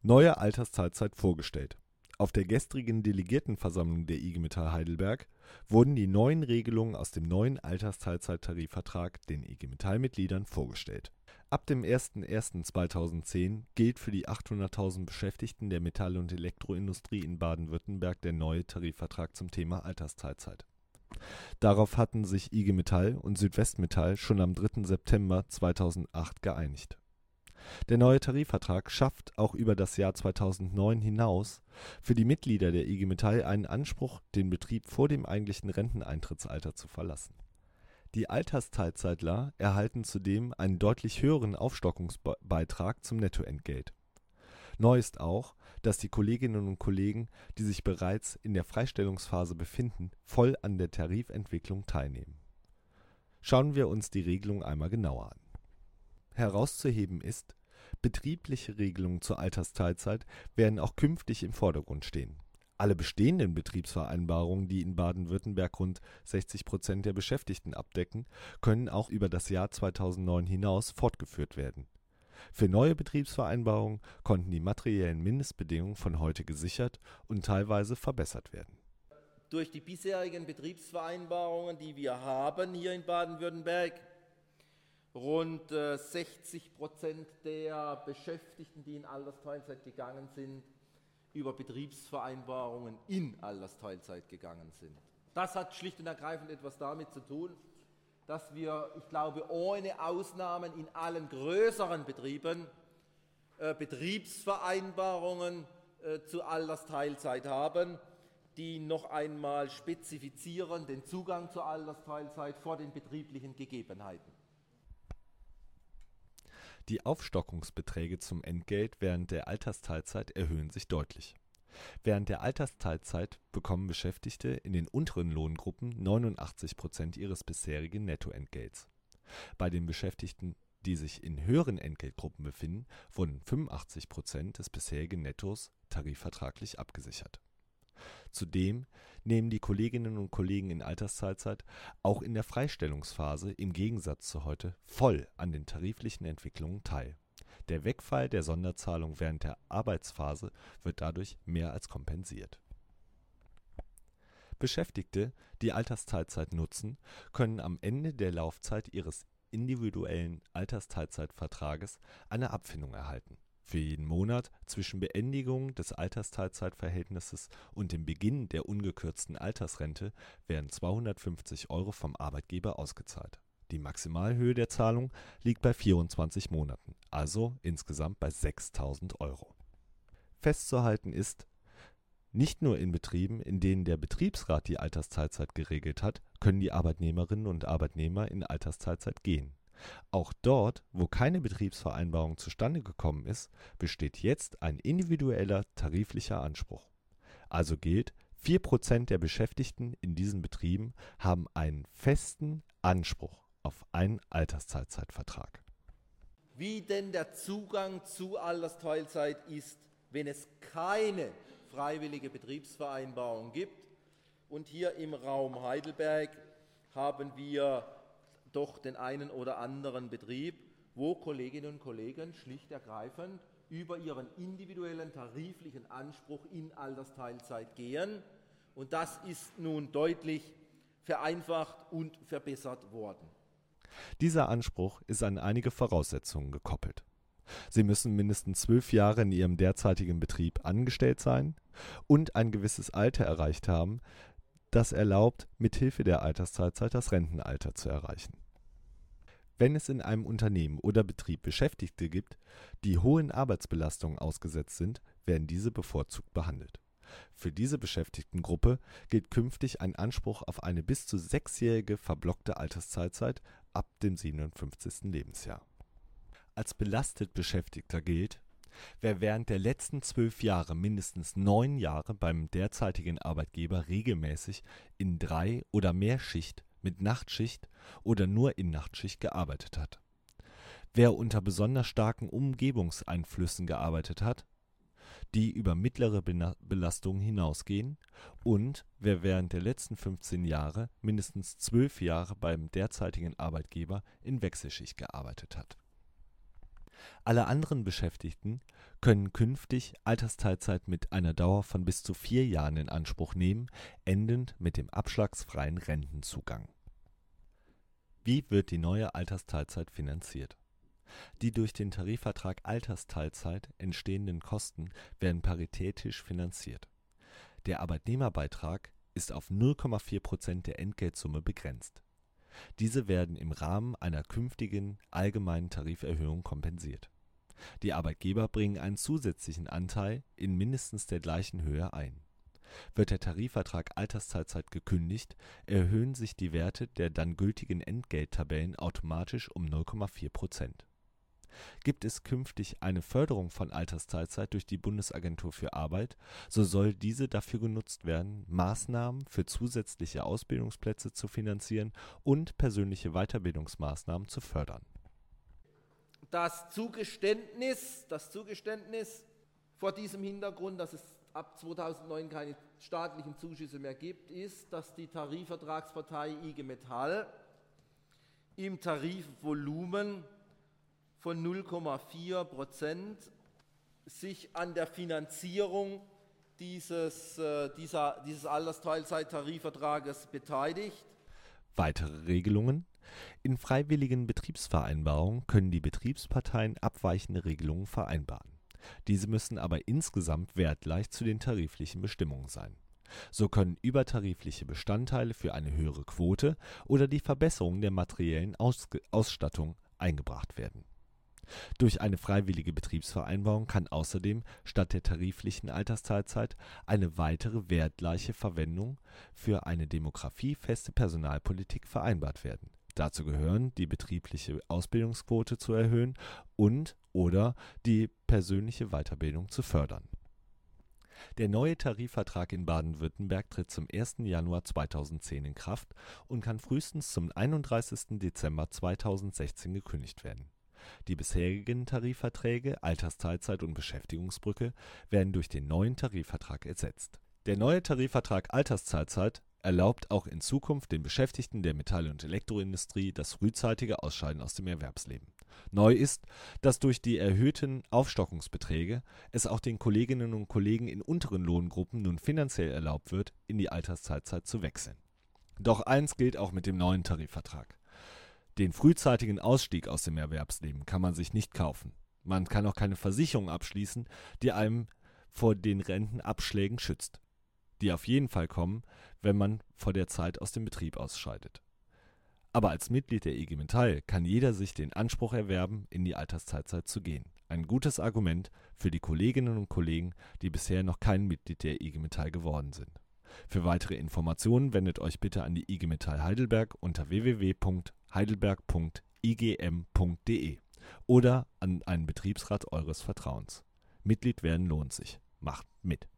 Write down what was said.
Neue Altersteilzeit vorgestellt. Auf der gestrigen Delegiertenversammlung der IG Metall Heidelberg wurden die neuen Regelungen aus dem neuen Altersteilzeittarifvertrag den IG Metall-Mitgliedern vorgestellt. Ab dem 01.01.2010 gilt für die 800.000 Beschäftigten der Metall- und Elektroindustrie in Baden-Württemberg der neue Tarifvertrag zum Thema Altersteilzeit. Darauf hatten sich IG Metall und Südwestmetall schon am 3. September 2008 geeinigt. Der neue Tarifvertrag schafft auch über das Jahr 2009 hinaus für die Mitglieder der IG Metall einen Anspruch, den Betrieb vor dem eigentlichen Renteneintrittsalter zu verlassen. Die Altersteilzeitler erhalten zudem einen deutlich höheren Aufstockungsbeitrag zum Nettoentgelt. Neu ist auch, dass die Kolleginnen und Kollegen, die sich bereits in der Freistellungsphase befinden, voll an der Tarifentwicklung teilnehmen. Schauen wir uns die Regelung einmal genauer an. Herauszuheben ist, betriebliche Regelungen zur Altersteilzeit werden auch künftig im Vordergrund stehen. Alle bestehenden Betriebsvereinbarungen, die in Baden-Württemberg rund 60% der Beschäftigten abdecken, können auch über das Jahr 2009 hinaus fortgeführt werden. Für neue Betriebsvereinbarungen konnten die materiellen Mindestbedingungen von heute gesichert und teilweise verbessert werden. Durch die bisherigen Betriebsvereinbarungen, die wir haben hier in Baden-Württemberg, rund 60% der Beschäftigten, die in Altersteilzeit gegangen sind, über Betriebsvereinbarungen in Altersteilzeit gegangen sind. Das hat schlicht und ergreifend etwas damit zu tun, dass wir, ich glaube, ohne Ausnahmen in allen größeren Betrieben Betriebsvereinbarungen zur Altersteilzeit haben, die noch einmal spezifizieren den Zugang zur Altersteilzeit vor den betrieblichen Gegebenheiten. Die Aufstockungsbeträge zum Entgelt während der Altersteilzeit erhöhen sich deutlich. Während der Altersteilzeit bekommen Beschäftigte in den unteren Lohngruppen 89% ihres bisherigen Nettoentgelts. Bei den Beschäftigten, die sich in höheren Entgeltgruppen befinden, wurden 85% des bisherigen Nettos tarifvertraglich abgesichert. Zudem nehmen die Kolleginnen und Kollegen in Altersteilzeit auch in der Freistellungsphase im Gegensatz zu heute voll an den tariflichen Entwicklungen teil. Der Wegfall der Sonderzahlung während der Arbeitsphase wird dadurch mehr als kompensiert. Beschäftigte, die Altersteilzeit nutzen, können am Ende der Laufzeit ihres individuellen Altersteilzeitvertrages eine Abfindung erhalten. Für jeden Monat zwischen Beendigung des Altersteilzeitverhältnisses und dem Beginn der ungekürzten Altersrente werden 250 € vom Arbeitgeber ausgezahlt. Die Maximalhöhe der Zahlung liegt bei 24 Monaten, also insgesamt bei 6.000 €. Festzuhalten ist, nicht nur in Betrieben, in denen der Betriebsrat die Altersteilzeit geregelt hat, können die Arbeitnehmerinnen und Arbeitnehmer in Altersteilzeit gehen. Auch dort, wo keine Betriebsvereinbarung zustande gekommen ist, besteht jetzt ein individueller tariflicher Anspruch. Also gilt, 4% der Beschäftigten in diesen Betrieben haben einen festen Anspruch auf einen Altersteilzeitvertrag. Wie denn der Zugang zu Altersteilzeit ist, wenn es keine freiwillige Betriebsvereinbarung gibt. Und hier im Raum Heidelberg haben wir doch den einen oder anderen Betrieb, wo Kolleginnen und Kollegen schlicht ergreifend über ihren individuellen tariflichen Anspruch in Altersteilzeit gehen. Und das ist nun deutlich vereinfacht und verbessert worden. Dieser Anspruch ist an einige Voraussetzungen gekoppelt. Sie müssen mindestens 12 Jahre in ihrem derzeitigen Betrieb angestellt sein und ein gewisses Alter erreicht haben, das erlaubt, mithilfe der Altersteilzeit das Rentenalter zu erreichen. Wenn es in einem Unternehmen oder Betrieb Beschäftigte gibt, die hohen Arbeitsbelastungen ausgesetzt sind, werden diese bevorzugt behandelt. Für diese Beschäftigtengruppe gilt künftig ein Anspruch auf eine bis zu 6-jährige verblockte Altersteilzeit ab dem 57. Lebensjahr. Als belastet Beschäftigter gilt, wer während der letzten 12 Jahre mindestens 9 Jahre beim derzeitigen Arbeitgeber regelmäßig in 3 oder mehr Schicht mit Nachtschicht oder nur in Nachtschicht gearbeitet hat. Wer unter besonders starken Umgebungseinflüssen gearbeitet hat, die über mittlere Belastungen hinausgehen, und wer während der letzten 15 Jahre mindestens 12 Jahre beim derzeitigen Arbeitgeber in Wechselschicht gearbeitet hat. Alle anderen Beschäftigten können künftig Altersteilzeit mit einer Dauer von bis zu 4 Jahren in Anspruch nehmen, endend mit dem abschlagsfreien Rentenzugang. Wie wird die neue Altersteilzeit finanziert? Die durch den Tarifvertrag Altersteilzeit entstehenden Kosten werden paritätisch finanziert. Der Arbeitnehmerbeitrag ist auf 0,4% der Entgeltsumme begrenzt. Diese werden im Rahmen einer künftigen allgemeinen Tariferhöhung kompensiert. Die Arbeitgeber bringen einen zusätzlichen Anteil in mindestens der gleichen Höhe ein. Wird der Tarifvertrag Altersteilzeit gekündigt, erhöhen sich die Werte der dann gültigen Entgelttabellen automatisch um 0,4%. Gibt es künftig eine Förderung von Altersteilzeit durch die Bundesagentur für Arbeit, so soll diese dafür genutzt werden, Maßnahmen für zusätzliche Ausbildungsplätze zu finanzieren und persönliche Weiterbildungsmaßnahmen zu fördern. Das Zugeständnis vor diesem Hintergrund, dass es ab 2009 keine staatlichen Zuschüsse mehr gibt, ist, dass die Tarifvertragspartei IG Metall im Tarifvolumen von 0,4% sich an der Finanzierung dieses Altersteilzeit-Tarifvertrages beteiligt. Weitere Regelungen: In freiwilligen Betriebsvereinbarungen können die Betriebsparteien abweichende Regelungen vereinbaren. Diese müssen aber insgesamt wertgleich zu den tariflichen Bestimmungen sein. So können übertarifliche Bestandteile für eine höhere Quote oder die Verbesserung der materiellen Ausstattung eingebracht werden. Durch eine freiwillige Betriebsvereinbarung kann außerdem statt der tariflichen Altersteilzeit eine weitere wertgleiche Verwendung für eine demografiefeste Personalpolitik vereinbart werden. Dazu gehören, die betriebliche Ausbildungsquote zu erhöhen und/oder die persönliche Weiterbildung zu fördern. Der neue Tarifvertrag in Baden-Württemberg tritt zum 1. Januar 2010 in Kraft und kann frühestens zum 31. Dezember 2016 gekündigt werden. Die bisherigen Tarifverträge Altersteilzeit und Beschäftigungsbrücke werden durch den neuen Tarifvertrag ersetzt. Der neue Tarifvertrag Altersteilzeit erlaubt auch in Zukunft den Beschäftigten der Metall- und Elektroindustrie das frühzeitige Ausscheiden aus dem Erwerbsleben. Neu ist, dass durch die erhöhten Aufstockungsbeträge es auch den Kolleginnen und Kollegen in unteren Lohngruppen nun finanziell erlaubt wird, in die Altersteilzeit zu wechseln. Doch eins gilt auch mit dem neuen Tarifvertrag: Den frühzeitigen Ausstieg aus dem Erwerbsleben kann man sich nicht kaufen. Man kann auch keine Versicherung abschließen, die einem vor den Rentenabschlägen schützt, die auf jeden Fall kommen, wenn man vor der Zeit aus dem Betrieb ausscheidet. Aber als Mitglied der IG Metall kann jeder sich den Anspruch erwerben, in die Altersteilzeit zu gehen. Ein gutes Argument für die Kolleginnen und Kollegen, die bisher noch kein Mitglied der IG Metall geworden sind. Für weitere Informationen wendet euch bitte an die IG Metall Heidelberg unter www.heidelberg.igm.de oder an einen Betriebsrat eures Vertrauens. Mitglied werden lohnt sich. Macht mit!